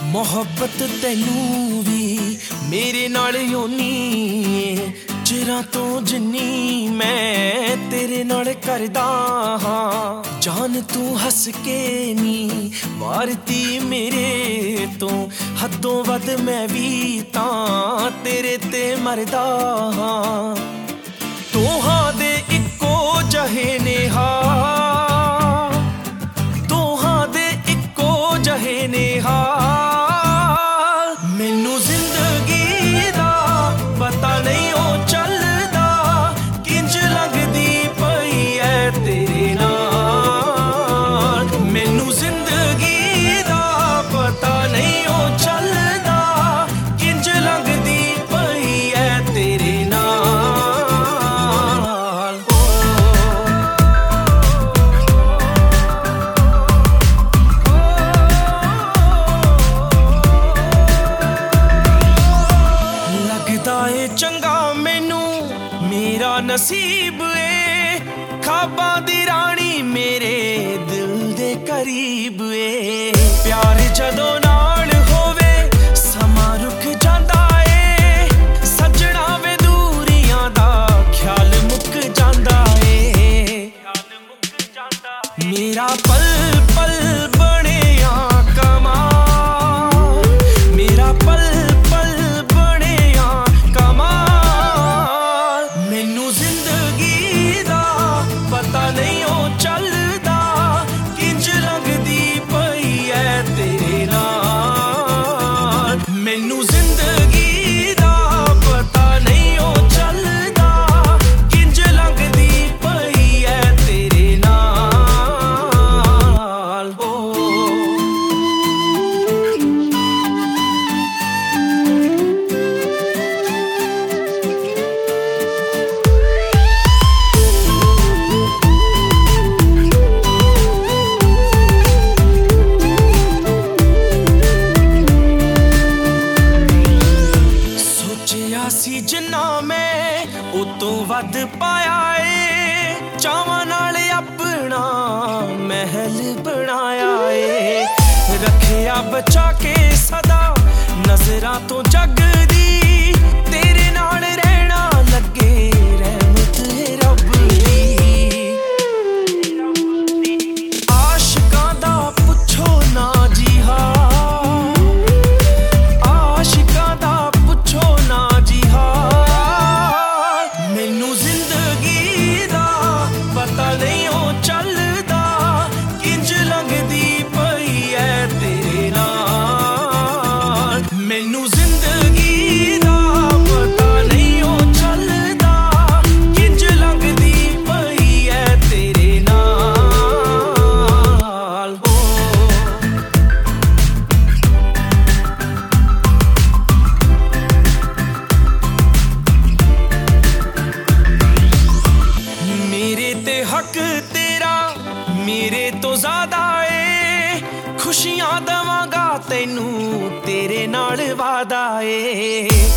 मोहब्बत तैनू भी मेरे नाल होनी चिरां तो जिन्नी मैं तेरे नाल करदा हां। जान तू हस के नी मारती मेरे तो हदों वध मैं भी तां तेरे ते मरदा हां। दोहां दे इक्को जहे ने दोहां दे इक्को जहे ने मैनू जिंदगी दा पता नहीं ओ चलदा किंज लगदी पई है तेरे नाल। मैनू जिंदगी दा पता नहीं ओ चलदा किंज लगदी पई है तेरे नाल। लगदा ए चंगा मैनू मेरा नसीब ए खाबां दी रानी मेरे दिल दे करीब ए। प्यार जदों नाल होवे समां रुक जांदा ए सजना वे दूरियां दा ख्याल मुक जांदा ए। मेरा पल पल बणिया कमाल मेरा पल पल बणिया कमाल। मैनू जिंदगी दा पता नहीं ओ चलदा किंज लगदी पई है तेरे नाल। मैनू जिंदगी दा पता नहीं ओ चलदा किंज लगदी पई है तेरे नाल। सोचिया सी जिन्ना मैं उतों वध पाया ए चावां नाल अपना महल बनाया ए। रखिया बचा के सदा नजरां तो जग दी तेरे नाल रहना लगे रहमत है रब दी। आशिकां दा पुछो ना जी हां आशिकां दा पुछो ना जी हां। मैनू जिंदगी दा पता नहीं ओ चलदा किंज लगदी पई है तेरे नाल। मैनू जिंदगी दा पता नहीं ओ चलदा किंज लगदी पई है तेरे नाल। मेरे ते हक तेरा मेरे तो ज्यादा ए खुशियां दवांगा तैनू तेरे नाल वादा ए।